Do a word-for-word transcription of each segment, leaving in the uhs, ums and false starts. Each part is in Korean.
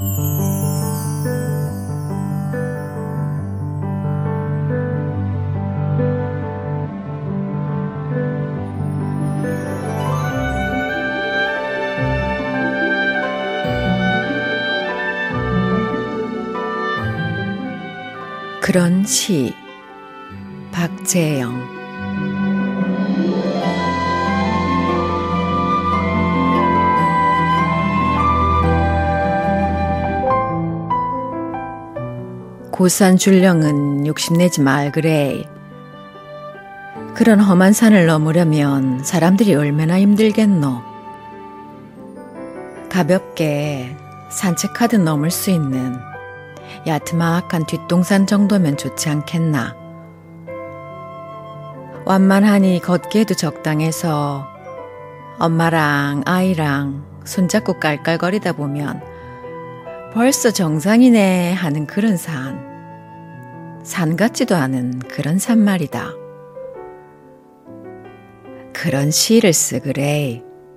그런 시 박재영. 고산 줄령은 욕심내지 말 그래. 그런 험한 산을 넘으려면 사람들이 얼마나 힘들겠노. 가볍게 산책하듯 넘을 수 있는 야트막한 뒷동산 정도면 좋지 않겠나. 완만하니 걷기에도 적당해서 엄마랑 아이랑 손잡고 깔깔거리다 보면 벌써 정상이네 하는 그런 산. 산 같지도 않은 그런 산 말이다. 그런 시를 쓰그래.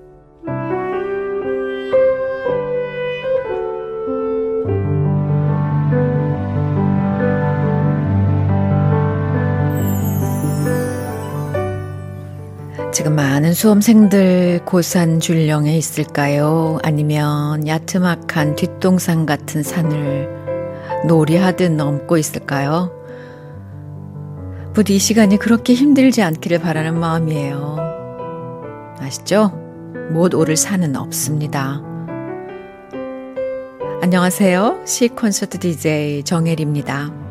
지금 많은 수험생들 고산 줄령에 있을까요? 아니면 야트막한 뒷동산 같은 산을 놀이하듯 넘고 있을까요? 부디 이 시간이 그렇게 힘들지 않기를 바라는 마음이에요. 아시죠? 못 오를 산은 없습니다. 안녕하세요. 시 콘서트 디제이 정혜리입니다.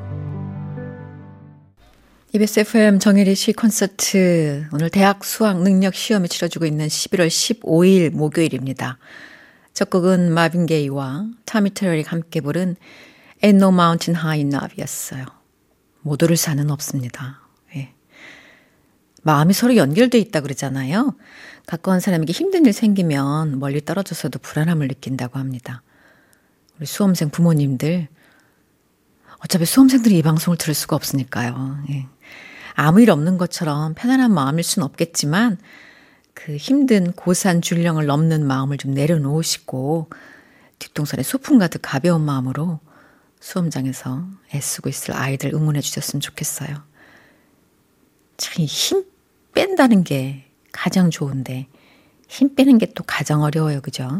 이비에스 에프엠 정혜리 시 콘서트, 오늘 대학 수학 능력 시험이 치러지고 있는 십일월 십오일 목요일입니다. 첫 곡은 마빈 게이와 타미 테러가 함께 부른 Ain't No Mountain High Enough 였어요. 못 오를 산은 없습니다. 예. 마음이 서로 연결돼 있다 그러잖아요. 가까운 사람에게 힘든 일 생기면 멀리 떨어져서도 불안함을 느낀다고 합니다. 우리 수험생 부모님들, 어차피 수험생들이 이 방송을 들을 수가 없으니까요. 예. 아무 일 없는 것처럼 편안한 마음일 수는 없겠지만 그 힘든 고산 줄령을 넘는 마음을 좀 내려놓으시고 뒷동산에 소풍 가득 가벼운 마음으로 수험장에서 애쓰고 있을 아이들 응원해 주셨으면 좋겠어요. 참 힘 뺀다는 게 가장 좋은데 힘 빼는 게 또 가장 어려워요. 그죠?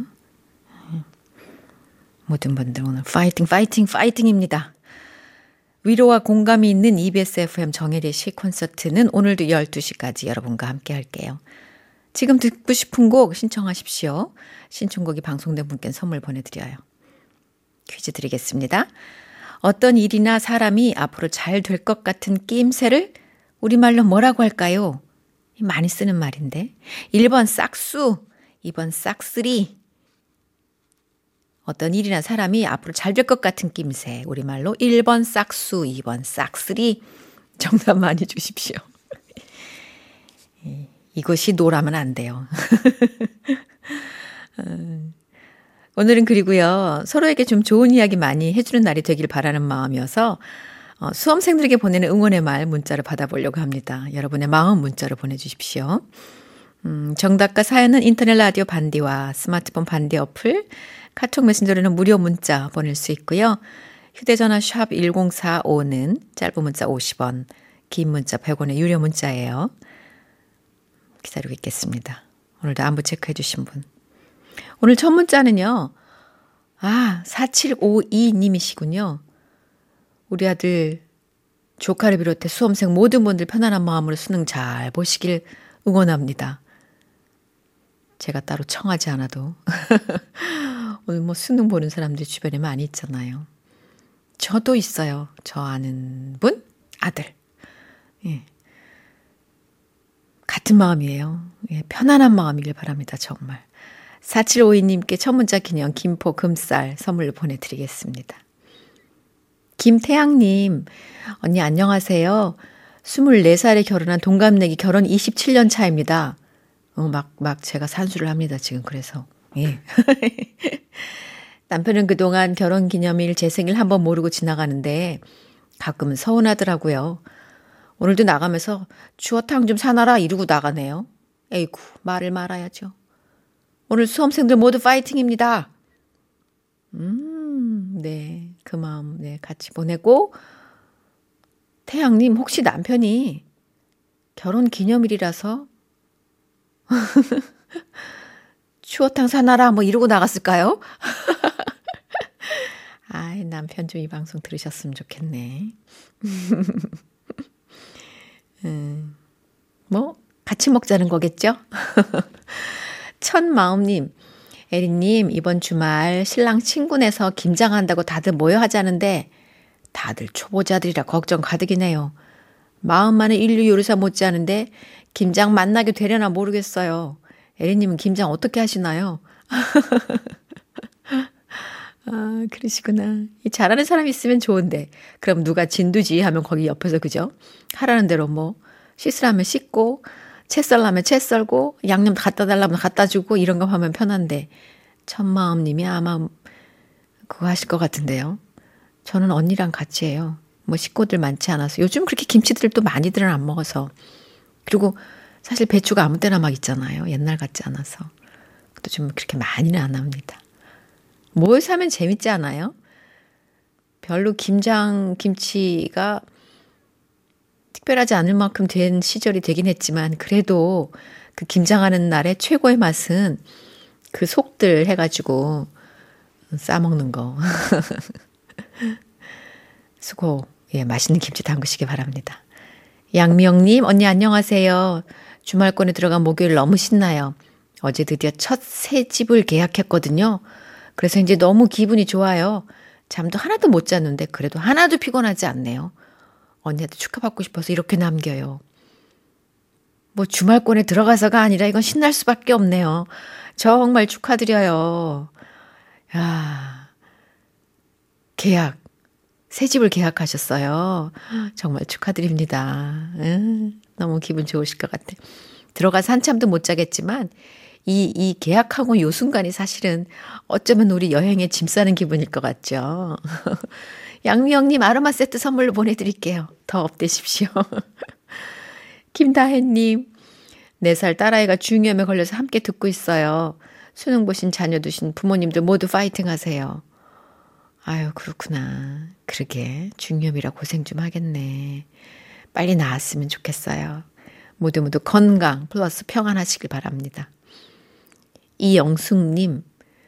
모든 분들 오늘 파이팅 파이팅 파이팅입니다. 위로와 공감이 있는 이비에스 에프엠 정혜리의 시 콘서트는 오늘도 열두 시까지 여러분과 함께 할게요. 지금 듣고 싶은 곡 신청하십시오. 신청곡이 방송된 분께 선물 보내드려요. 퀴즈 드리겠습니다. 어떤 일이나 사람이 앞으로 잘 될 것 같은 끼임새를 우리말로 뭐라고 할까요? 많이 쓰는 말인데. 일 번 싹수, 이 번 싹쓸이. 어떤 일이나 사람이 앞으로 잘 될 것 같은 낌새. 우리말로 일 번 싹수, 이 번 싹쓸이. 정답 많이 주십시오. 이것이 노라면 안 돼요. 오늘은 그리고요. 서로에게 좀 좋은 이야기 많이 해주는 날이 되길 바라는 마음이어서 어, 수험생들에게 보내는 응원의 말 문자를 받아보려고 합니다. 여러분의 마음 문자로 보내주십시오. 음, 정답과 사연은 인터넷 라디오 반디와 스마트폰 반디 어플, 카톡 메신저로는 무료 문자 보낼 수 있고요. 휴대전화 샵 일공사오는 짧은 문자 오십 원, 긴 문자 백 원의 유료 문자예요. 기다리고 있겠습니다. 오늘도 안부 체크해 주신 분. 오늘 첫 문자는요. 아, 사칠오이 님이시군요. 우리 아들 조카를 비롯해 수험생 모든 분들 편안한 마음으로 수능 잘 보시길 응원합니다. 제가 따로 청하지 않아도 오늘 뭐 수능 보는 사람들이 주변에 많이 있잖아요. 저도 있어요. 저 아는 분, 아들. 예. 같은 마음이에요. 예, 편안한 마음이길 바랍니다. 정말. 사칠오이 님께 첫 문자 기념 김포 금쌀 선물로 보내드리겠습니다. 김태양님, 언니 안녕하세요. 스물네 살에 결혼한 동갑내기 결혼 이십칠 년 차입니다. 어, 막, 막 제가 산수를 합니다. 지금 그래서. 예. 남편은 그동안 결혼기념일 제 생일 한번 모르고 지나가는데 가끔은 서운하더라고요. 오늘도 나가면서 추어탕 좀 사놔라 이러고 나가네요. 에이구, 말을 말아야죠. 오늘 수험생들 모두 파이팅입니다. 음, 네, 그 마음 네, 같이 보내고 태양님 혹시 남편이 결혼 기념일이라서 추어탕 사놔라 뭐 이러고 나갔을까요? 아이 남편 좀 이 방송 들으셨으면 좋겠네. 음, 뭐 같이 먹자는 거겠죠? 천마음님, 에리님 이번 주말 신랑 친구네서 김장한다고 다들 모여 하자는데 다들 초보자들이라 걱정 가득이네요. 마음 많은 인류 요리사 못지않은데 김장 만나게 되려나 모르겠어요. 에리님은 김장 어떻게 하시나요? 아, 그러시구나. 이 잘하는 사람이 있으면 좋은데 그럼 누가 진두지 하면 거기 옆에서 그죠? 하라는 대로 뭐 씻으라면 씻고 채 썰라면 채 썰고 양념 갖다 달라면 갖다 주고 이런 거 하면 편한데 천마음님이 아마 그거 하실 것 같은데요. 저는 언니랑 같이 해요. 뭐 식구들 많지 않아서 요즘 그렇게 김치들을 또 많이들은 안 먹어서 그리고 사실 배추가 아무 때나 막 있잖아요. 옛날 같지 않아서 또 좀 그렇게 많이는 안 합니다. 뭘 사면 재밌지 않아요? 별로 김장 김치가 특별하지 않을 만큼 된 시절이 되긴 했지만 그래도 그 김장하는 날의 최고의 맛은 그 속들 해가지고 싸먹는 거. 수고, 예, 맛있는 김치 담그시기 바랍니다. 양명님, 언니 안녕하세요. 주말권에 들어간 목요일 너무 신나요. 어제 드디어 첫 새 집을 계약했거든요. 그래서 이제 너무 기분이 좋아요. 잠도 하나도 못 잤는데 그래도 하나도 피곤하지 않네요. 언니한테 축하받고 싶어서 이렇게 남겨요. 뭐 주말권에 들어가서가 아니라 이건 신날 수밖에 없네요. 정말 축하드려요. 야, 계약, 새 집을 계약하셨어요. 정말 축하드립니다. 음, 너무 기분 좋으실 것 같아. 들어가서 한참도 못 자겠지만 이, 이 계약하고 요 순간이 사실은 어쩌면 우리 여행에 짐 싸는 기분일 것 같죠. 양미영님 아로마 세트 선물로 보내드릴게요. 더 업되십시오. 김다혜님, 네 살 딸아이가 중이염에 걸려서 함께 듣고 있어요. 수능 보신 자녀 두신 부모님들 모두 파이팅 하세요. 아유, 그렇구나. 그러게, 중이염이라 고생 좀 하겠네. 빨리 나았으면 좋겠어요. 모두 모두 건강 플러스 평안하시길 바랍니다. 이영숙님,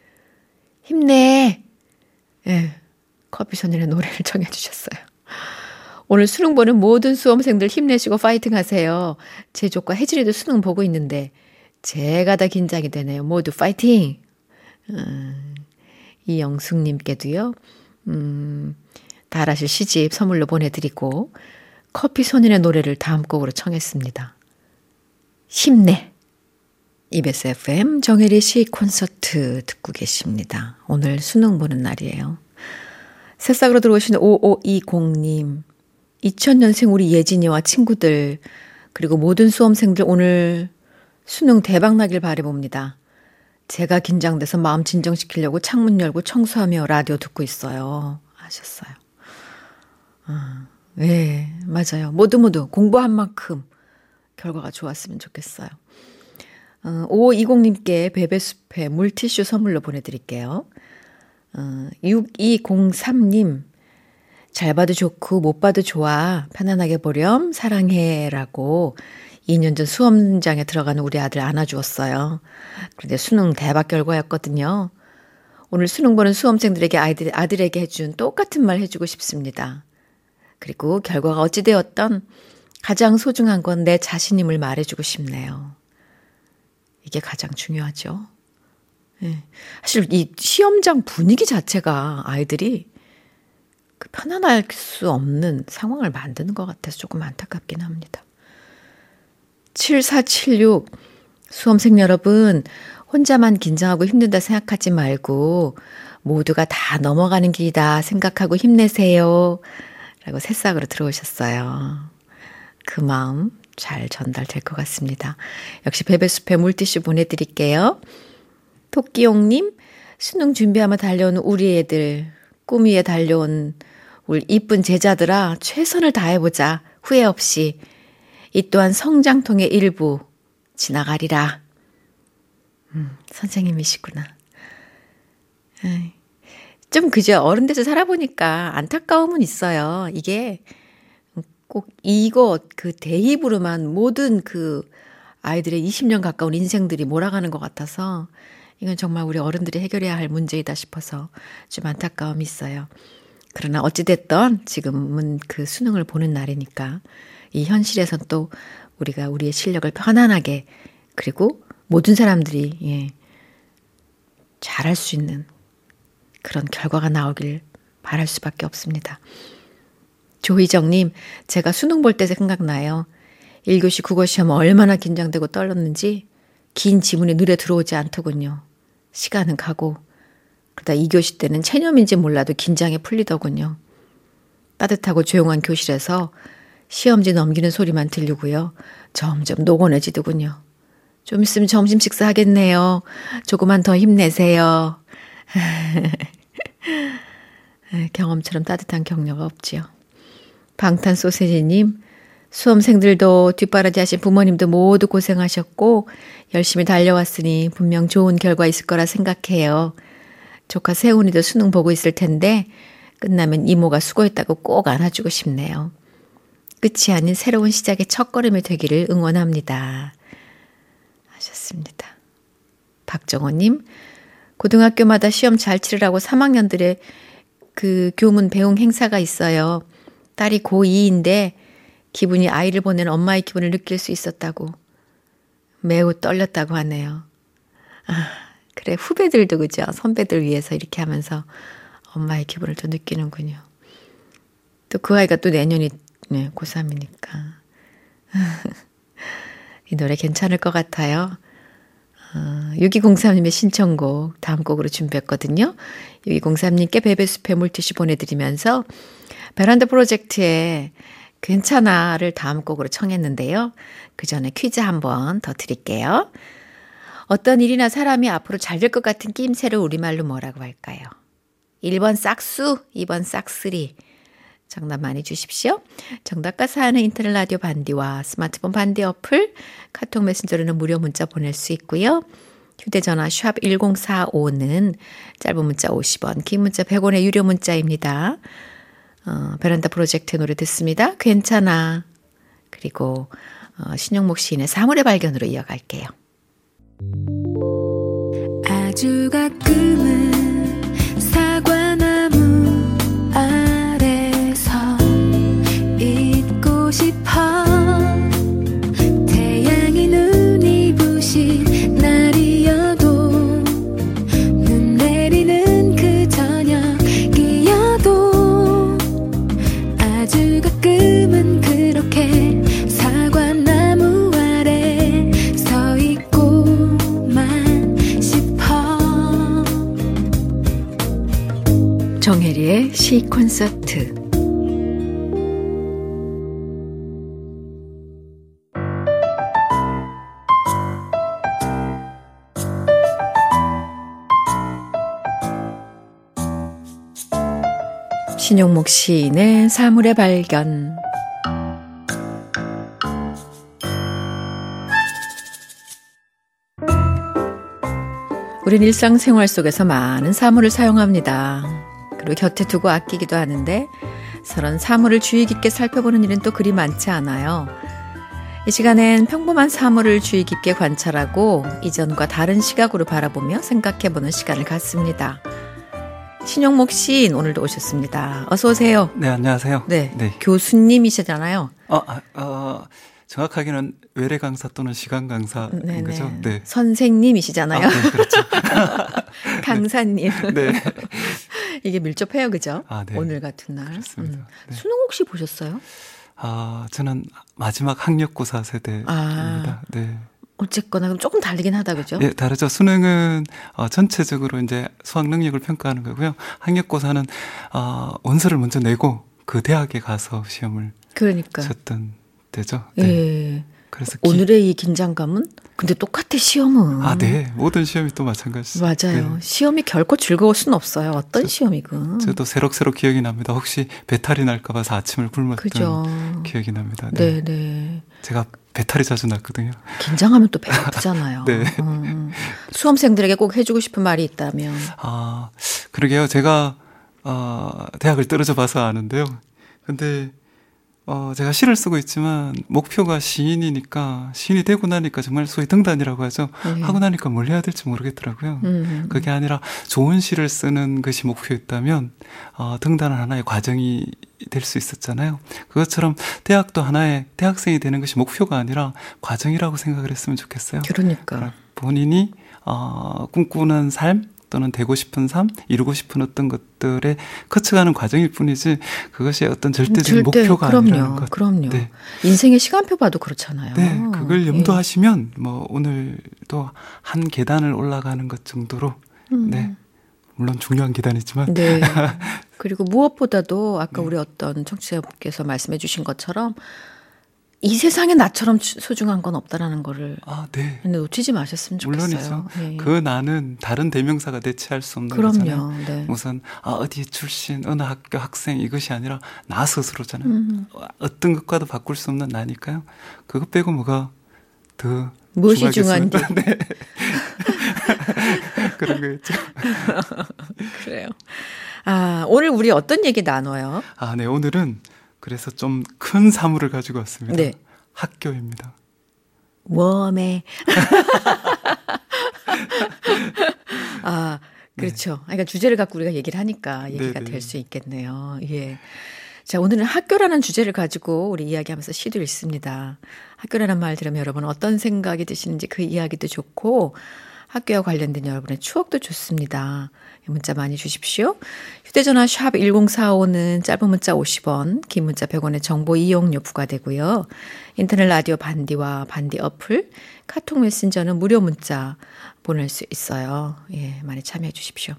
힘내. 예, 커피소년의 노래를 정해주셨어요. 오늘 수능 보는 모든 수험생들 힘내시고 파이팅 하세요. 제 조카 혜진이도 수능 보고 있는데 제가 다 긴장이 되네요. 모두 파이팅! 음, 이영숙님께도요. 음, 달아실 시집 선물로 보내드리고 커피소년의 노래를 다음 곡으로 청했습니다. 힘내! 이비에스 에프엠 정혜리 시 콘서트 듣고 계십니다. 오늘 수능 보는 날이에요. 새싹으로 들어오신 오오이공님, 이천 년생 우리 예진이와 친구들 그리고 모든 수험생들 오늘 수능 대박 나길 바라봅니다. 제가 긴장돼서 마음 진정시키려고 창문 열고 청소하며 라디오 듣고 있어요. 하셨어요. 아, 네, 맞아요. 모두 모두 공부한 만큼 결과가 좋았으면 좋겠어요. 어, 오이공님께 베베숲에 물티슈 선물로 보내드릴게요. 어, 육이공삼님 잘 봐도 좋고 못 봐도 좋아 편안하게 보렴 사랑해 라고 이 년 전 수험장에 들어가는 우리 아들 안아주었어요. 그런데 수능 대박 결과였거든요. 오늘 수능 보는 수험생들에게 아이들, 아들에게 해준 똑같은 말 해주고 싶습니다. 그리고 결과가 어찌 되었던 가장 소중한 건 내 자신임을 말해주고 싶네요. 이게 가장 중요하죠. 네. 사실 이 시험장 분위기 자체가 아이들이 그 편안할 수 없는 상황을 만드는 것 같아서 조금 안타깝긴 합니다. 칠사칠육 수험생 여러분 혼자만 긴장하고 힘든다 생각하지 말고 모두가 다 넘어가는 길이다 생각하고 힘내세요. 라고 새싹으로 들어오셨어요. 그 마음 잘 전달될 것 같습니다. 역시 베베숲에 물티슈 보내드릴게요. 토끼용님, 수능 준비하며 달려온 우리 애들, 꿈 위에 달려온 우리 이쁜 제자들아 최선을 다해보자. 후회 없이. 이 또한 성장통의 일부 지나가리라. 음, 선생님이시구나. 에이, 좀 그죠. 어른 돼서 살아보니까 안타까움은 있어요. 이게 꼭 이거 그 대입으로만 모든 그 아이들의 이십 년 가까운 인생들이 몰아가는 것 같아서 이건 정말 우리 어른들이 해결해야 할 문제이다 싶어서 좀 안타까움이 있어요. 그러나 어찌됐든 지금은 그 수능을 보는 날이니까 이 현실에선 또 우리가 우리의 실력을 편안하게 그리고 모든 사람들이 예, 잘할 수 있는 그런 결과가 나오길 바랄 수밖에 없습니다. 조희정님, 제가 수능 볼 때 생각나요. 일 교시 국어 시험 얼마나 긴장되고 떨렸는지 긴 지문이 눈에 들어오지 않더군요. 시간은 가고 그러다 이 교시 때는 체념인지 몰라도 긴장이 풀리더군요. 따뜻하고 조용한 교실에서 시험지 넘기는 소리만 들리고요. 점점 노곤해지더군요. 좀 있으면 점심 식사하겠네요. 조금만 더 힘내세요. 경험처럼 따뜻한 격려가 없지요. 방탄소세지님, 수험생들도 뒷바라지 하신 부모님도 모두 고생하셨고 열심히 달려왔으니 분명 좋은 결과 있을 거라 생각해요. 조카 세훈이도 수능 보고 있을 텐데 끝나면 이모가 수고했다고 꼭 안아주고 싶네요. 끝이 아닌 새로운 시작의 첫걸음이 되기를 응원합니다. 하셨습니다. 박정호님, 고등학교마다 시험 잘 치르라고 삼 학년들의 그 교문 배웅 행사가 있어요. 딸이 고이인데 기분이 아이를 보낸 엄마의 기분을 느낄 수 있었다고 매우 떨렸다고 하네요. 아, 그래 후배들도 그죠? 선배들 위해서 이렇게 하면서 엄마의 기분을 또 느끼는군요. 또 그 아이가 또 내년이 네, 고삼이니까 이 노래 괜찮을 것 같아요. 어, 육이공삼님의 신청곡 다음 곡으로 준비했거든요. 육이공삼님께 베베숲의 물티슈 보내드리면서 베란다 프로젝트의 괜찮아를 다음 곡으로 청했는데요. 그 전에 퀴즈 한번 더 드릴게요. 어떤 일이나 사람이 앞으로 잘 될 것 같은 낌새를 우리말로 뭐라고 할까요? 일 번 싹수, 이 번 싹쓰리. 정답 많이 주십시오. 정답과 사연은 인터넷 라디오 반디와 스마트폰 반디 어플, 카톡 메신저로는 무료 문자 보낼 수 있고요. 휴대전화 샵 일공사오는 짧은 문자 오십 원, 긴 문자 백 원의 유료 문자입니다. 어, 베란다 프로젝트 노래 듣습니다. 괜찮아. 그리고 어, 신용목 시인의 사물의 발견으로 이어갈게요. 아주 가끔은 사과나무 아래서 잊고 싶어. 태양이 눈이 부신 날이어도 눈 내리는 그 저녁이어도 아주 가끔은 그렇게 사과나무 아래 서 있고만 싶어. 정혜리의 시 콘서트. 신용목 시인의 사물의 발견. 우린 일상생활 속에서 많은 사물을 사용합니다. 그리고 곁에 두고 아끼기도 하는데 서론 사물을 주의 깊게 살펴보는 일은 또 그리 많지 않아요. 이 시간엔 평범한 사물을 주의 깊게 관찰하고 이전과 다른 시각으로 바라보며 생각해보는 시간을 갖습니다. 신용목 시인 오늘도 오셨습니다. 어서 오세요. 네, 안녕하세요. 네, 네. 교수님이시잖아요. 어, 아, 어, 정확하게는 외래 강사 또는 시간 강사인 네네. 거죠. 네. 선생님이시잖아요. 아, 네, 그렇죠. 강사님. 네. 이게 밀접해요, 그죠? 아, 네. 오늘 같은 날. 그렇습니다. 음. 네. 수능 혹시 보셨어요? 아, 저는 마지막 학력고사 세대입니다. 아. 네. 어쨌거나 그럼 조금 다르긴 하다, 그죠? 예, 다르죠. 수능은 어, 전체적으로 이제 수학 능력을 평가하는 거고요. 학력고사는 어, 원서를 먼저 내고 그 대학에 가서 시험을 그러니까. 쳤던 때죠. 네. 예. 그래서 기... 오늘의 이 긴장감은 근데 똑같아 시험은. 아, 네. 모든 시험이 또 마찬가지죠. 맞아요. 네. 시험이 결코 즐거울 수는 없어요. 어떤 저, 시험이건. 저도 새록새록 기억이 납니다. 혹시 배탈이 날까 봐서 아침을 굶었던 그죠. 기억이 납니다. 네. 네, 네. 제가 배탈이 자주 났거든요. 긴장하면 또 배 아프잖아요. 네. 음. 수험생들에게 꼭 해주고 싶은 말이 있다면. 아, 그러게요. 제가 어, 대학을 떨어져 봐서 아는데요. 근데 어, 제가 시를 쓰고 있지만 목표가 시인이니까 시인이 되고 나니까 정말 소위 등단이라고 하죠. 네. 하고 나니까 뭘 해야 될지 모르겠더라고요. 음. 그게 아니라 좋은 시를 쓰는 것이 목표였다면 어, 등단은 하나의 과정이 될 수 있었잖아요. 그것처럼 대학도 하나의 대학생이 되는 것이 목표가 아니라 과정이라고 생각을 했으면 좋겠어요. 그러니까 본인이 어, 꿈꾸는 삶 또는 되고 싶은 삶, 이루고 싶은 어떤 것들에 거쳐가는 과정일 뿐이지 그것이 어떤 절대적인 절대, 목표가 그럼요, 아니라는 것. 그럼요. 네. 인생의 시간표 봐도 그렇잖아요. 네, 그걸 염두하시면 예. 뭐 오늘도 한 계단을 올라가는 것 정도로 음. 네, 물론 중요한 계단이지만 네. 그리고 무엇보다도 아까 네. 우리 어떤 청취자분께서 말씀해 주신 것처럼 이 세상에 나처럼 소중한 건 없다라는 거를 아, 네. 놓치지 마셨으면 좋겠어요. 물론이죠. 네. 그 나는 다른 대명사가 대체할 수 없는 그럼요. 거잖아요. 네. 무슨 아, 어디 출신, 어느 학교 학생 이것이 아니라 나 스스로잖아요. 음. 어떤 것과도 바꿀 수 없는 나니까요. 그것 빼고 뭐가 더 무엇이 중요한지. 네. 그런 거였죠. 그래요. 아, 오늘 우리 어떤 얘기 나눠요? 아, 네. 오늘은 그래서 좀 큰 사물을 가지고 왔습니다. 네. 학교입니다. 웜에. 아, 그렇죠. 네. 그러니까 주제를 갖고 우리가 얘기를 하니까 얘기가 될 수 있겠네요. 예. 자, 오늘은 학교라는 주제를 가지고 우리 이야기하면서 시도 읽습니다. 학교라는 말 들으면 여러분 어떤 생각이 드시는지 그 이야기도 좋고 학교와 관련된 여러분의 추억도 좋습니다. 문자 많이 주십시오. 휴대전화 샵 일공사오는 짧은 문자 오십 원, 긴 문자 백 원의 정보 이용료 부과되고요. 인터넷 라디오 반디와 반디 어플, 카톡 메신저는 무료 문자 보낼 수 있어요. 예, 많이 참여해 주십시오.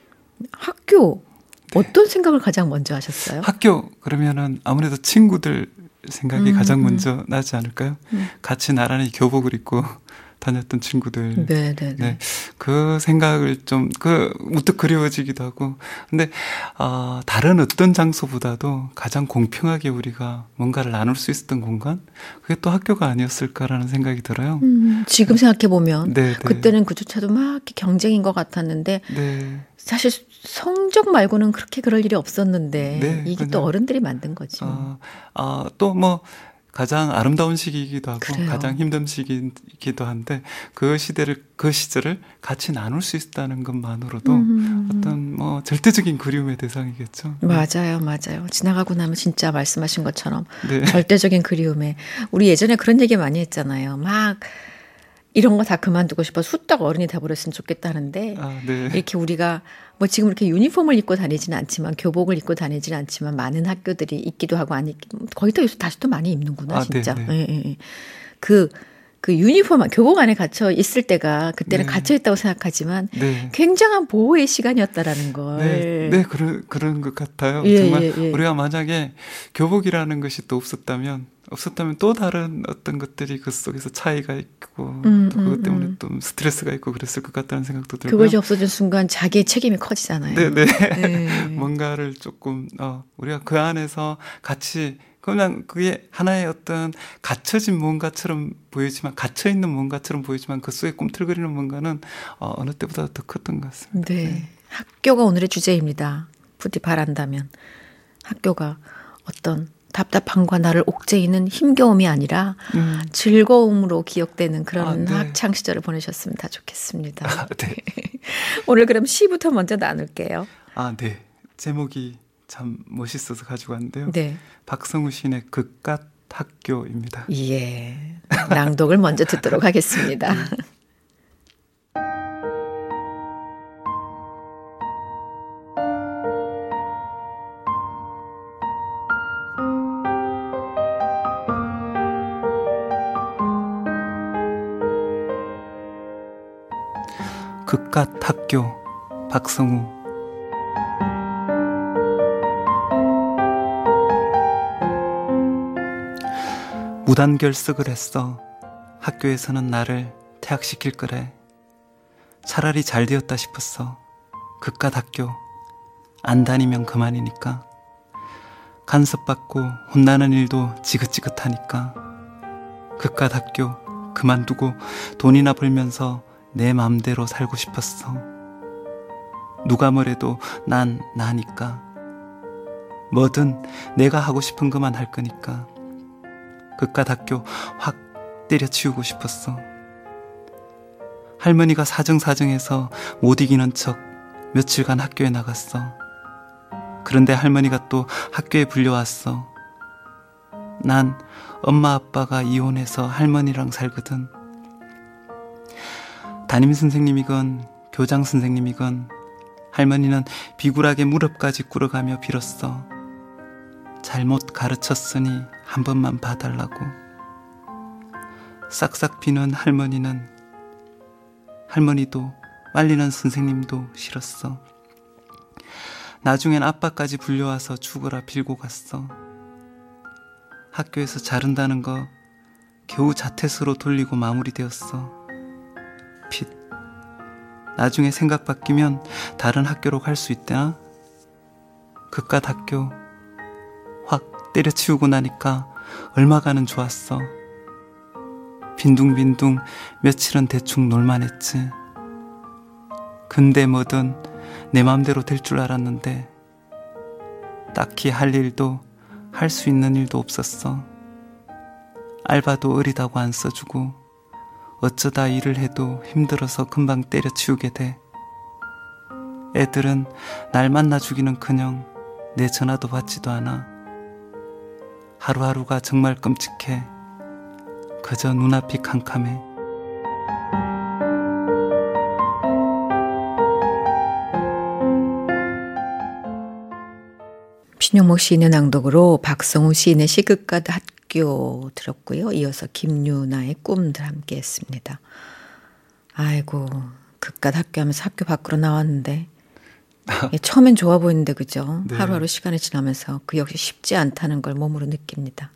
학교, 네. 어떤 생각을 가장 먼저 하셨어요? 학교 그러면은 아무래도 친구들 생각이 음, 가장 먼저 음. 나지 않을까요? 음. 같이 나란히 교복을 입고 다녔던 친구들. 네, 네, 네. 그 생각을 좀, 그, 무척 그리워지기도 하고. 근데, 어, 다른 어떤 장소보다도 가장 공평하게 우리가 뭔가를 나눌 수 있었던 공간? 그게 또 학교가 아니었을까라는 생각이 들어요. 음, 지금 생각해보면. 네, 네. 그때는 그조차도 막 경쟁인 것 같았는데. 네. 사실 성적 말고는 그렇게 그럴 일이 없었는데. 네, 이게 그냥, 또 어른들이 만든 거지. 어, 어, 또 뭐, 가장 아름다운 시기이기도 하고 그래요. 가장 힘든 시기이기도 한데 그 시대를 그 시절을 같이 나눌 수 있다는 것만으로도 음. 어떤 뭐 절대적인 그리움의 대상이겠죠. 맞아요, 맞아요. 지나가고 나면 진짜 말씀하신 것처럼 네. 절대적인 그리움에 우리 예전에 그런 얘기 많이 했잖아요. 막 이런 거 다 그만두고 싶어 후딱 어른이 돼버렸으면 좋겠다는데 아, 네. 이렇게 우리가 뭐 지금 이렇게 유니폼을 입고 다니지는 않지만 교복을 입고 다니지는 않지만 많은 학교들이 있기도 하고 안 있기도 거기다 요새 다시 또 많이 입는구나 아, 진짜. 네, 네. 예, 예. 그, 그 유니폼 교복 안에 갇혀 있을 때가 그때는 네. 갇혀 있다고 생각하지만 네. 굉장한 보호의 시간이었다라는 걸. 네, 네 그런 그런 것 같아요. 예, 정말 예, 예. 우리가 만약에 교복이라는 것이 또 없었다면. 없었다면 또 다른 어떤 것들이 그 속에서 차이가 있고 음, 또 그것 음, 때문에 음. 또 스트레스가 있고 그랬을 것 같다는 생각도 들고요. 그것이 없어진 순간 자기의 책임이 커지잖아요. 네네. 네. 뭔가를 조금 어, 우리가 그 안에서 같이 그냥 그게 하나의 어떤 갇혀진 뭔가처럼 보이지만 갇혀있는 뭔가처럼 보이지만 그 속에 꿈틀거리는 뭔가는 어, 어느 때보다 더 컸던 것 같습니다. 네. 네. 학교가 오늘의 주제입니다. 부디 바란다면 학교가 어떤 답답함과 나를 옥죄이는 힘겨움이 아니라 음. 즐거움으로 기억되는 그런 아, 네. 학창 시절을 보내셨으면 다 좋겠습니다. 아, 네. 오늘 그럼 시부터 먼저 나눌게요. 아, 네. 제목이 참 멋있어서 가지고 왔는데요. 네. 박성우 시인의 그깟 학교입니다. 예. 낭독을 먼저 듣도록 하겠습니다. 그깟 학교 박성우 무단결석을 했어. 학교에서는 나를 퇴학시킬 거래. 차라리 잘 되었다 싶었어. 그깟 학교 안 다니면 그만이니까. 간섭받고 혼나는 일도 지긋지긋하니까. 그깟 학교 그만두고 돈이나 벌면서 내 맘대로 살고 싶었어. 누가 뭐래도 난 나니까. 뭐든 내가 하고 싶은 것만 할 거니까. 그깟 학교 확 때려치우고 싶었어. 할머니가 사정사정해서 못 이기는 척 며칠간 학교에 나갔어. 그런데 할머니가 또 학교에 불려왔어. 난 엄마 아빠가 이혼해서 할머니랑 살거든. 담임선생님이건 교장선생님이건 할머니는 비굴하게 무릎까지 꿇어가며 빌었어. 잘못 가르쳤으니 한 번만 봐달라고. 싹싹 비는 할머니는 할머니도 말리는 선생님도 싫었어. 나중엔 아빠까지 불려와서 죽어라 빌고 갔어. 학교에서 자른다는 거 겨우 자퇴서로 돌리고 마무리되었어. 핏. 나중에 생각 바뀌면 다른 학교로 갈 수 있대나? 그깟 학교 확 때려치우고 나니까 얼마가는 좋았어. 빈둥빈둥 며칠은 대충 놀만했지. 근데 뭐든 내 맘대로 될 줄 알았는데 딱히 할 일도 할 수 있는 일도 없었어. 알바도 어리다고 안 써주고 어쩌다 일을 해도 힘들어서 금방 때려치우게 돼. 애들은 날 만나 주기는커녕 내 전화도 받지도 않아. 하루하루가 정말 끔찍해. 그저 눈앞이 캄캄해. 신영목 시인의 낭독으로 박성우 시인의 시끝갓 학교 들었고요. 이어서 김유나의 꿈들 함께 했습니다. 아이고, 그깟 학교 하면서 학교 밖으로 나왔는데 처음엔 좋아 보이는데 그죠? 네. 하루하루 시간이 지나면서 그 역시 쉽지 않다는 걸 몸으로 느낍니다.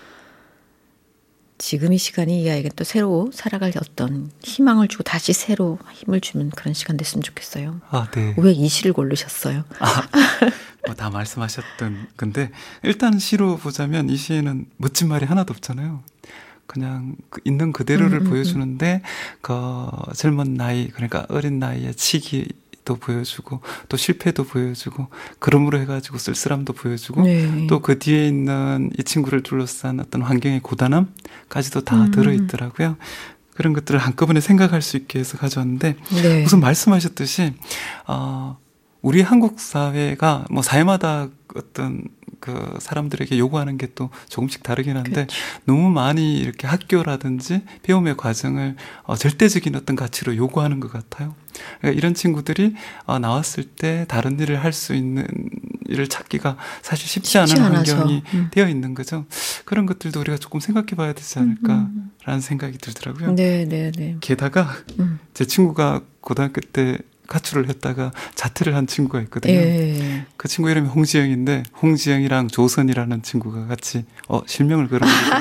지금 이 시간이 이 아이에게 또 새로 살아갈 어떤 희망을 주고 다시 새로 힘을 주는 그런 시간 됐으면 좋겠어요. 아, 네. 왜 이 시를 고르셨어요? 아, 뭐 다 말씀하셨던 건데 일단 시로 보자면 이 시에는 멋진 말이 하나도 없잖아요. 그냥 그 있는 그대로를 음, 음, 보여주는데 그 젊은 나이 그러니까 어린 나이에 치기도 보여주고 또 실패도 보여주고 그럼으로 해가지고 쓸쓸함도 보여주고 네. 또 그 뒤에 있는 이 친구를 둘러싼 어떤 환경의 고단함까지도 다 음. 들어있더라고요. 그런 것들을 한꺼번에 생각할 수 있게 해서 가져왔는데 네. 우선 말씀하셨듯이 어, 우리 한국 사회가 뭐 사회마다 어떤 그 사람들에게 요구하는 게 또 조금씩 다르긴 한데 그렇죠. 너무 많이 이렇게 학교라든지 배움의 과정을 어, 절대적인 어떤 가치로 요구하는 것 같아요. 그러니까 이런 친구들이 어, 나왔을 때 다른 일을 할 수 있는 일을 찾기가 사실 쉽지, 쉽지 않은 않아서. 환경이 음. 되어 있는 거죠. 그런 것들도 우리가 조금 생각해 봐야 되지 않을까라는 음. 생각이 들더라고요. 네, 네, 네. 게다가 음. 제 친구가 고등학교 때 가출을 했다가 자퇴를 한 친구가 있거든요. 예. 그 친구 이름이 홍지영인데 홍지영이랑 조선이라는 친구가 같이 어 실명을 걸어보니까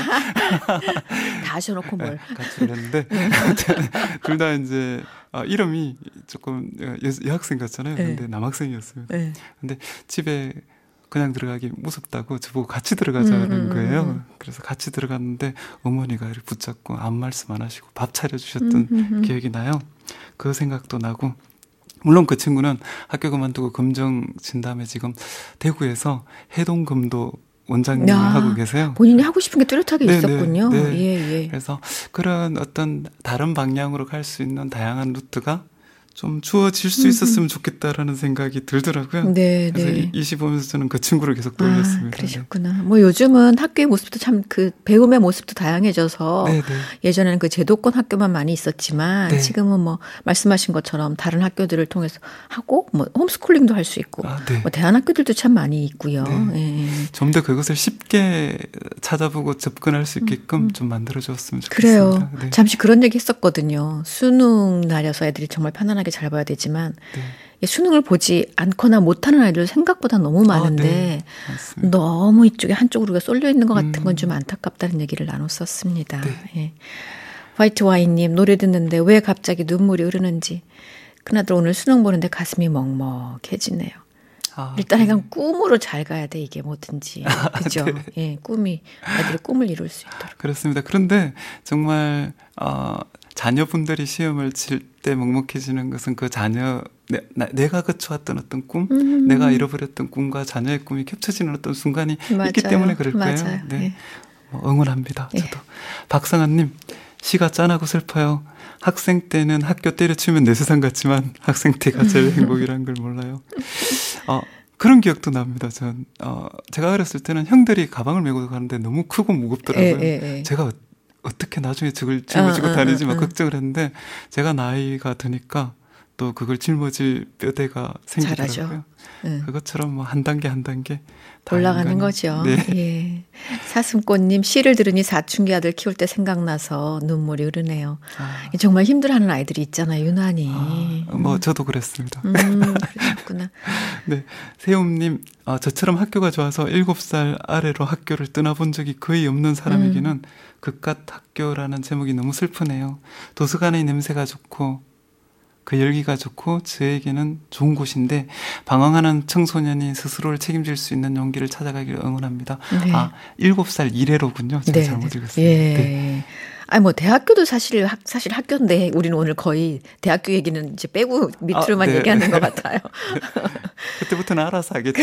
다 하셔놓고 뭘 가출을 했는데 둘 다 이제 아, 이름이 조금 여, 여학생 같잖아요. 예. 근데 남학생이었어요. 예. 근데 집에 그냥 들어가기 무섭다고 저보고 같이 들어가자는 음, 거예요. 음, 음. 그래서 같이 들어갔는데 어머니가 이렇게 붙잡고 아무 말씀 안 하시고 밥 차려주셨던 음, 음, 음. 기억이 나요. 그 생각도 나고 물론 그 친구는 학교 그만두고 검정 친 다음에 지금 대구에서 해동금도 원장님을 야, 하고 계세요. 본인이 하고 싶은 게 뚜렷하게 네, 있었군요. 네, 네. 예, 예. 그래서 그런 어떤 다른 방향으로 갈 수 있는 다양한 루트가 좀 주어질 수 있었으면 좋겠다라는 생각이 들더라고요. 네, 그래서 네. 이 시 보면서 저는 그 친구를 계속 떠올렸습니다. 아, 그러셨구나. 네. 뭐 요즘은 학교의 모습도 참 그 배움의 모습도 다양해져서 네, 네. 예전에는 그 제도권 학교만 많이 있었지만 네. 지금은 뭐 말씀하신 것처럼 다른 학교들을 통해서 하고 뭐 홈스쿨링도 할 수 있고 아, 네. 뭐 대안 학교들도 참 많이 있고요. 네. 네. 좀 더 그것을 쉽게 찾아보고 접근할 수 있게끔 음, 음. 좀 만들어줬으면 좋겠습니다. 그래요. 네. 잠시 그런 얘기 했었거든요. 수능 날려서 애들이 정말 편안하게 잘 봐야 되지만 네. 수능을 보지 않거나 못하는 아이들 생각보다 너무 많은데 아, 네. 너무 이쪽에 한쪽으로 쏠려 있는 것 같은 건 좀 안타깝다는 얘기를 나눴었습니다. 네. 예. 화이트 와인님 노래 듣는데 왜 갑자기 눈물이 흐르는지 큰아들 오늘 수능 보는데 가슴이 먹먹해지네요. 아, 일단 네. 그냥 꿈으로 잘 가야 돼 이게 뭐든지 아, 그죠? 네. 예, 꿈이 아이들의 꿈을 이룰 수 있도록. 그렇습니다. 그런데 정말 어, 자녀분들이 시험을 칠 때 먹먹해지는 것은 그 자녀 내, 나, 내가 거쳐왔던 어떤 꿈, 음. 내가 잃어버렸던 꿈과 자녀의 꿈이 겹쳐지는 어떤 순간이 맞아요. 있기 때문에 그럴 거예요. 맞아요. 네. 네. 뭐 응원합니다. 저도. 네. 박성환님, 시가 짠하고 슬퍼요. 학생 때는 학교 때려치우면 내 세상 같지만 학생 때가 제일 행복이란 걸 몰라요. 어, 그런 기억도 납니다. 전 어, 제가 어렸을 때는 형들이 가방을 메고 가는데 너무 크고 무겁더라고요. 에, 에, 에. 제가 어떻게 나중에 저걸 짊어지고 아, 다니지 막 아, 아, 걱정을 했는데 제가 나이가 드니까 또 그걸 짊어질 뼈대가 생기더라고요. 응. 그것처럼 뭐 한 단계 한 단계 올라가는 인간이. 거죠. 네. 예. 사슴꽃님, 시를 들으니 사춘기 아들 키울 때 생각나서 눈물이 흐르네요. 아. 정말 힘들어하는 아이들이 있잖아요. 유난히. 아, 뭐 저도 그랬습니다. 음, 그러셨구나. 네, 세움님, 아, 저처럼 학교가 좋아서 일곱 살 아래로 학교를 떠나본 적이 거의 없는 사람에게는 음. 그깟 학교라는 제목이 너무 슬프네요. 도서관의 냄새가 좋고 그 열기가 좋고 저에게는 좋은 곳인데 방황하는 청소년이 스스로를 책임질 수 있는 용기를 찾아가기를 응원합니다. 네. 아, 일곱 살 이래로군요. 제가 네. 잘못 읽었어요. 예. 네. 아니 뭐 대학교도 사실 학, 사실 학교인데 우리는 오늘 거의 대학교 얘기는 이제 빼고 밑으로만 아, 네. 얘기하는 것 같아요. 그때부터는 알아서 하겠죠.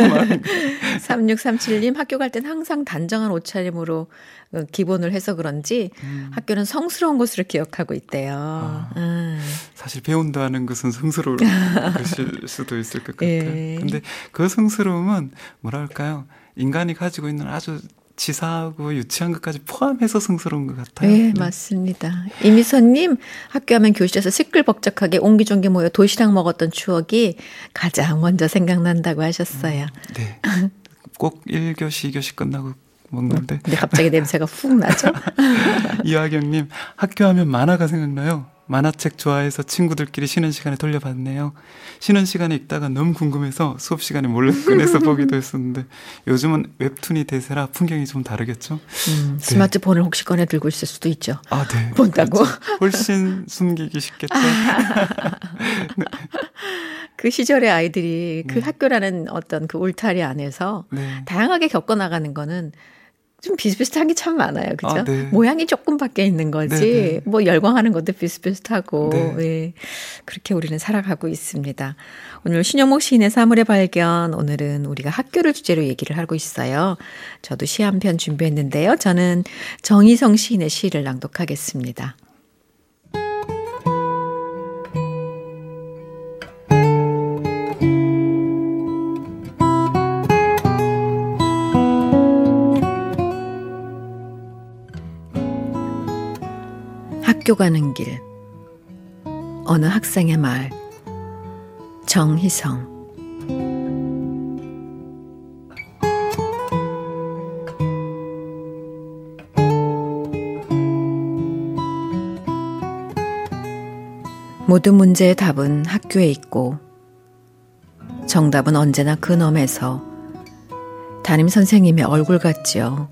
삼육삼칠님 학교 갈 땐 항상 단정한 옷차림으로 기본을 해서 그런지 음. 학교는 성스러운 곳으로 기억하고 있대요. 아, 음. 사실 배운다는 것은 성스러울 것일 수도 있을 것 같아요. 예. 근데 그 성스러움은 뭐랄까요? 인간이 가지고 있는 아주 치사하고 유치한 것까지 포함해서 성스러운 것 같아요. 네, 맞습니다. 이미선님, 학교 하면 교실에서 시끌벅적하게 옹기종기 모여 도시락 먹었던 추억이 가장 먼저 생각난다고 하셨어요. 음, 네. 꼭 일 교시, 이 교시 끝나고 먹는데. 근데 갑자기 냄새가 훅 나죠? 이화경님, 학교 하면 만화가 생각나요. 만화책 좋아해서 친구들끼리 쉬는 시간에 돌려봤네요. 쉬는 시간에 읽다가 너무 궁금해서 수업 시간에 몰래 꺼내서 보기도 했었는데 요즘은 웹툰이 대세라 풍경이 좀 다르겠죠? 음, 스마트폰을 네. 혹시 꺼내 들고 있을 수도 있죠. 아, 네. 본다고? 그렇죠. 훨씬 숨기기 쉽겠죠. 네. 그 시절의 아이들이 그 네. 학교라는 어떤 그 울타리 안에서 네. 다양하게 겪어나가는 거는 좀 비슷비슷한 게 참 많아요. 그죠? 아, 네. 모양이 조금 바뀌어 있는 거지. 네네. 뭐 열광하는 것도 비슷비슷하고 네. 예. 그렇게 우리는 살아가고 있습니다. 오늘 신영목 시인의 사물의 발견. 오늘은 우리가 학교를 주제로 얘기를 하고 있어요. 저도 시 한 편 준비했는데요. 저는 정희성 시인의 시를 낭독하겠습니다. 학교 가는 길 어느 학생의 말 정희성 모든 문제의 답은 학교에 있고 정답은 언제나 근엄해서 담임선생님의 얼굴 같지요.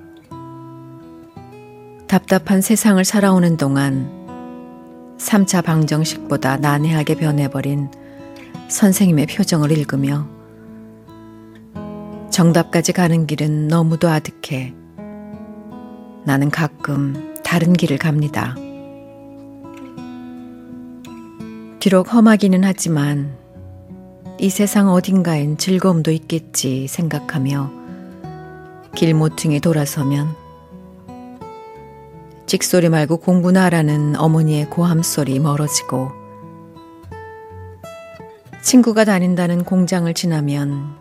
답답한 세상을 살아오는 동안 삼 차 방정식보다 난해하게 변해버린 선생님의 표정을 읽으며 정답까지 가는 길은 너무도 아득해 나는 가끔 다른 길을 갑니다. 비록 험하기는 하지만 이 세상 어딘가엔 즐거움도 있겠지 생각하며 길 모퉁이에 돌아서면 찍소리 말고 공부나 하라는 어머니의 고함소리 멀어지고 친구가 다닌다는 공장을 지나면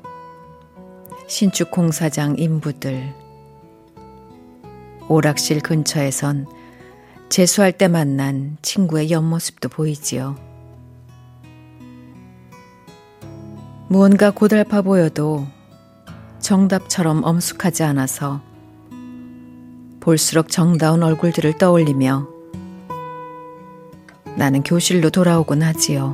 신축 공사장 인부들 오락실 근처에선 재수할 때 만난 친구의 옆모습도 보이지요. 무언가 고달파 보여도 정답처럼 엄숙하지 않아서 볼수록 정다운 얼굴들을 떠올리며 나는 교실로 돌아오곤 하지요.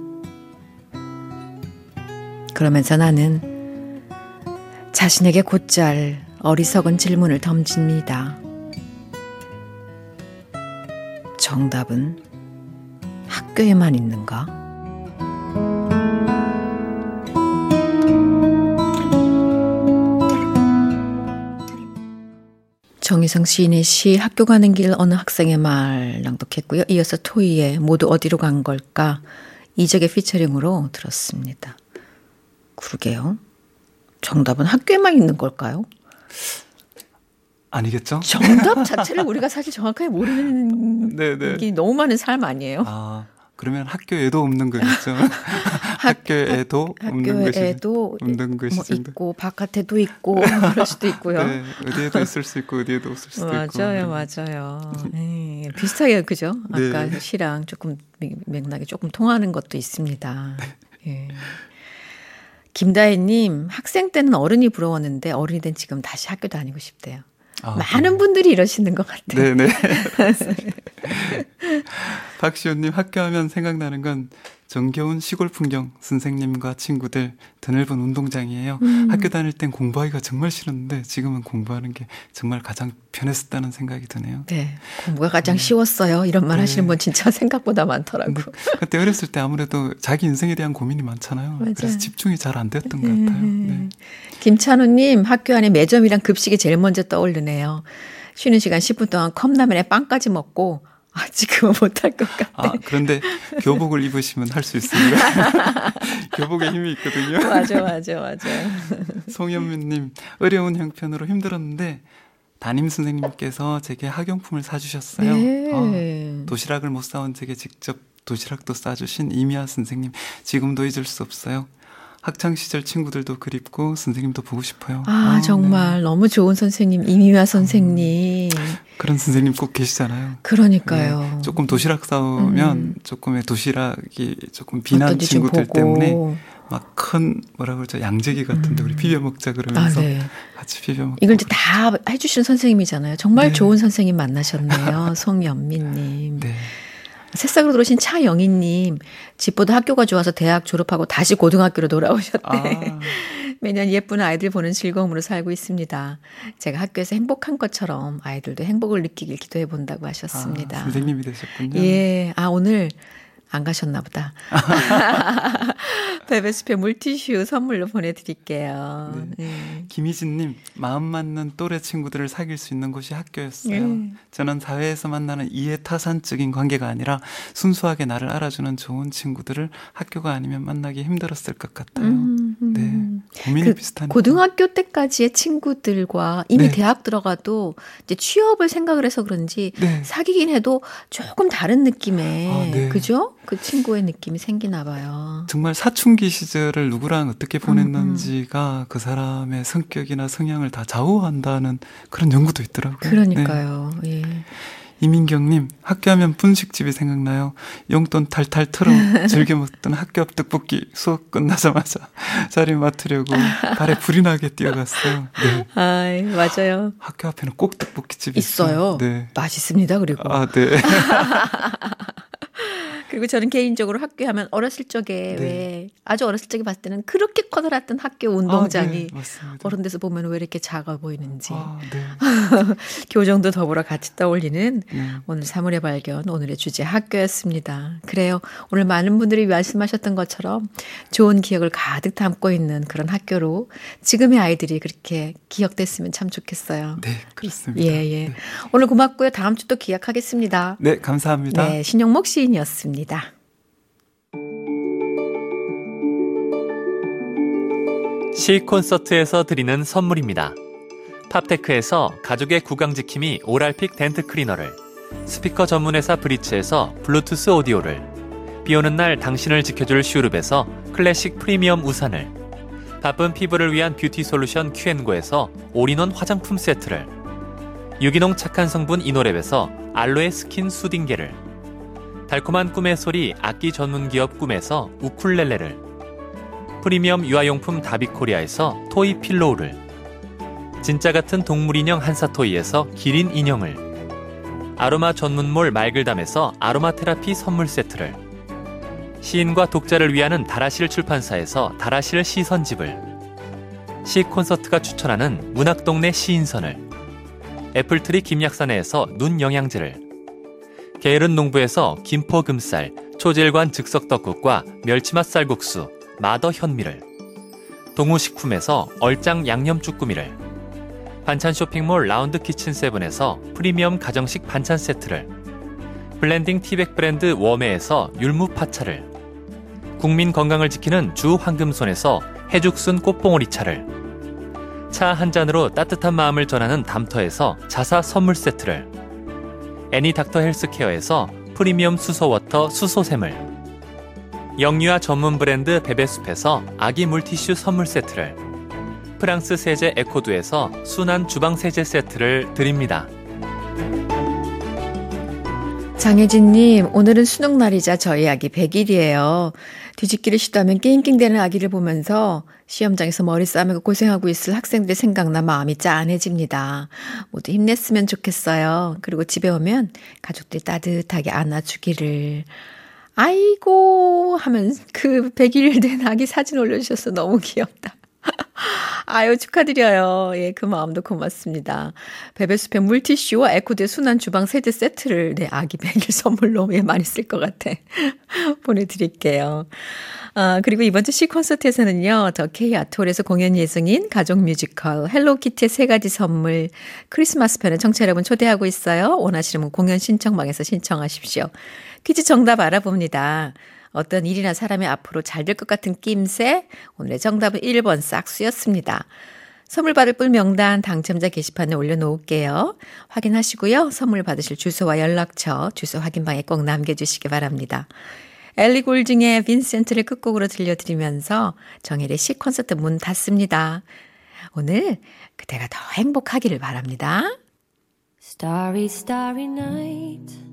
그러면서 나는 자신에게 곧잘 어리석은 질문을 던집니다. 정답은 학교에만 있는가? 정희성 시인의 시 학교 가는 길 어느 학생의 말 낭독했고요. 이어서 토이의 모두 어디로 간 걸까 이적의 피처링으로 들었습니다. 그러게요. 정답은 학교에만 있는 걸까요? 아니겠죠? 정답 자체를 우리가 사실 정확하게 모르는 네네. 게 너무 많은 삶 아니에요? 아, 그러면 학교에도 없는 거겠죠. 학교에도 없는 것이 학교에도 없는 것이 뭐 있고 바깥에도 있고 그럴 수도 있고요. 네, 어디에도 있을 수 있고 어디에도 없을 수도 맞아요, 있고. 맞아요, 맞아요. 네, 비슷하게 그죠? 아까 네. 시랑 조금 맥락이 조금 통하는 것도 있습니다. 네. 김다혜님 학생 때는 어른이 부러웠는데 어른이 된 지금 다시 학교 다니고 싶대요. 아, 많은 네. 분들이 이러시는 것 같아요. 네네. 박시호님 학교하면 생각나는 건 정겨운 시골 풍경, 선생님과 친구들, 드넓은 운동장이에요. 음. 학교 다닐 땐 공부하기가 정말 싫었는데 지금은 공부하는 게 정말 가장 편했었다는 생각이 드네요. 네, 공부가 가장 음. 쉬웠어요. 이런 말 네. 하시는 분 진짜 생각보다 많더라고요. 그때 어렸을 때 아무래도 자기 인생에 대한 고민이 많잖아요. 맞아요. 그래서 집중이 잘 안 됐던 것 같아요. 네. 김찬우님 학교 안에 매점이랑 급식이 제일 먼저 떠오르네요. 쉬는 시간 십 분 동안 컵라면에 빵까지 먹고 아, 지금은 못할 것 같아. 아, 그런데 교복을 입으시면 할 수 있습니다. 교복에 힘이 있거든요. 맞아, 맞아, 맞아. 송현민님, 어려운 형편으로 힘들었는데 담임 선생님께서 제게 학용품을 사주셨어요. 네. 아, 도시락을 못 사온 제게 직접 도시락도 싸주신 이미아 선생님, 지금도 잊을 수 없어요. 학창시절 친구들도 그립고 선생님도 보고 싶어요. 아, 아 정말 네. 너무 좋은 선생님 이미화 선생님. 음, 그런 선생님 꼭 계시잖아요. 그러니까요. 네, 조금 도시락 싸우면 음. 조금의 도시락이 조금 비난 친구들 때문에 막 큰 뭐라 그러죠 양재기 같은데 음. 우리 비벼 먹자 그러면서 아, 네. 같이 비벼 먹고. 이걸 이제 다 해주신 선생님이잖아요. 정말 네. 좋은 선생님 만나셨네요. 송연미님. 네. 새싹으로 들어오신 차영희님, 집보다 학교가 좋아서 대학 졸업하고 다시 고등학교로 돌아오셨대. 아. 매년 예쁜 아이들 보는 즐거움으로 살고 있습니다. 제가 학교에서 행복한 것처럼 아이들도 행복을 느끼길 기도해 본다고 하셨습니다. 아, 선생님이 되셨군요. 예, 아 오늘 안 가셨나 보다. 베베스페 물티슈 선물로 보내드릴게요. 네. 네. 김희진님, 마음 맞는 또래 친구들을 사귈 수 있는 곳이 학교였어요. 네. 저는 사회에서 만나는 이해타산적인 관계가 아니라 순수하게 나를 알아주는 좋은 친구들을 학교가 아니면 만나기 힘들었을 것 같아요. 음, 음. 네, 고민이 그 비슷하니까. 고등학교 때까지의 친구들과 이미 네. 대학 들어가도 이제 취업을 생각을 해서 그런지 네. 사귀긴 해도 조금 다른 느낌의 아, 네. 그죠? 그 친구의 느낌이 생기나 봐요. 정말 사춘기 시절을 누구랑 어떻게 보냈는지가 음, 음. 그 사람의 성격이나 성향을 다 좌우한다는 그런 연구도 있더라고요. 그러니까요. 네. 예. 이민경님, 학교하면 분식집이 생각나요. 용돈 탈탈 털어 즐겨 먹던 학교 앞 떡볶이 수업 끝나자마자 자리 맡으려고 발에 불이 나게 뛰어갔어요. 네. 아, 맞아요. 학교 앞에는 꼭 떡볶이집이 있어요. 있어요. 네. 맛있습니다. 그리고. 아, 네. 그리고 저는 개인적으로 학교 하면 어렸을 적에 네. 왜 아주 어렸을 적에 봤을 때는 그렇게 커다랐던 학교 운동장이 아, 네, 어른 돼서 보면 왜 이렇게 작아 보이는지 아, 네. 교정도 더불어 같이 떠올리는 네. 오늘 사물의 발견 오늘의 주제 학교였습니다. 그래요. 오늘 많은 분들이 말씀하셨던 것처럼 좋은 기억을 가득 담고 있는 그런 학교로 지금의 아이들이 그렇게 기억됐으면 참 좋겠어요. 네, 그렇습니다. 예, 예. 네. 오늘 고맙고요. 다음 주 또 기약하겠습니다. 네, 감사합니다. 네, 신영목 시인이었습니다. 시 콘서트에서 드리는 선물입니다. 팝테크에서 가족의 구강지킴이 오랄픽 덴트 클리너를, 스피커 전문회사 브리츠에서 블루투스 오디오를, 비오는 날 당신을 지켜줄 슈룹에서 클래식 프리미엄 우산을, 바쁜 피부를 위한 뷰티 솔루션 큐앤고에서 올인원 화장품 세트를, 유기농 착한 성분 이노랩에서 알로에 스킨 수딩게를, 달콤한 꿈의 소리 악기 전문기업 꿈에서 우쿨렐레를, 프리미엄 유아용품 다비코리아에서 토이 필로우를, 진짜 같은 동물인형 한사토이에서 기린 인형을, 아로마 전문몰 말글담에서 아로마 테라피 선물 세트를, 시인과 독자를 위하는 다라실 출판사에서 다라실 시선집을, 시 콘서트가 추천하는 문학동네 시인선을, 애플트리 김약사네에서 눈 영양제를, 게으른 농부에서 김포금쌀, 초질관 즉석떡국과 멸치맛 쌀국수, 마더 현미를, 동우식품에서 얼짱 양념 쭈꾸미를, 반찬 쇼핑몰 라운드 키친 세븐에서 프리미엄 가정식 반찬 세트를, 블렌딩 티백 브랜드 웜에에서 율무 파차를, 국민 건강을 지키는 주 황금손에서 해죽순 꽃봉오리차를, 차 한 잔으로 따뜻한 마음을 전하는 담터에서 자사 선물 세트를, 애니 닥터 헬스케어에서 프리미엄 수소워터 수소샘을, 영유아 전문 브랜드 베베숲에서 아기 물티슈 선물 세트를, 프랑스 세제 에코두에서 순한 주방 세제 세트를 드립니다. 장혜진님, 오늘은 수능날이자 저희 아기 백 일이에요. 뒤집기를 시도하면 낑낑대는 아기를 보면서 시험장에서 머리 싸매고 고생하고 있을 학생들이 생각나 마음이 짠해집니다. 모두 힘냈으면 좋겠어요. 그리고 집에 오면 가족들이 따뜻하게 안아주기를. 아이고 하면 그 백 일 된 아기 사진 올려주셔서 너무 귀엽다. 아유, 축하드려요. 예, 그 마음도 고맙습니다. 베베숲의 물티슈와 에코드의 순한 주방 세제 세트를 내 아기 백 일 선물로 예, 많이 쓸 것 같아. 보내드릴게요. 아, 그리고 이번 주 C콘서트에서는요, 더 K아트홀에서 공연 예정인 가족 뮤지컬 헬로키티의 세 가지 선물 크리스마스 편에 청취자 여러분 초대하고 있어요. 원하시는 공연 신청방에서 신청하십시오. 퀴즈 정답 알아봅니다. 어떤 일이나 사람이 앞으로 잘 될 것 같은 낌새, 오늘의 정답은 일 번 싹수였습니다. 선물 받을 분 명단 당첨자 게시판에 올려놓을게요. 확인하시고요. 선물 받으실 주소와 연락처, 주소 확인방에 꼭 남겨주시기 바랍니다. 엘리 골딩의 빈센트를 끝곡으로 들려드리면서 정혜의 C콘서트 문 닫습니다. 오늘 그대가 더 행복하기를 바랍니다. Starry, starry night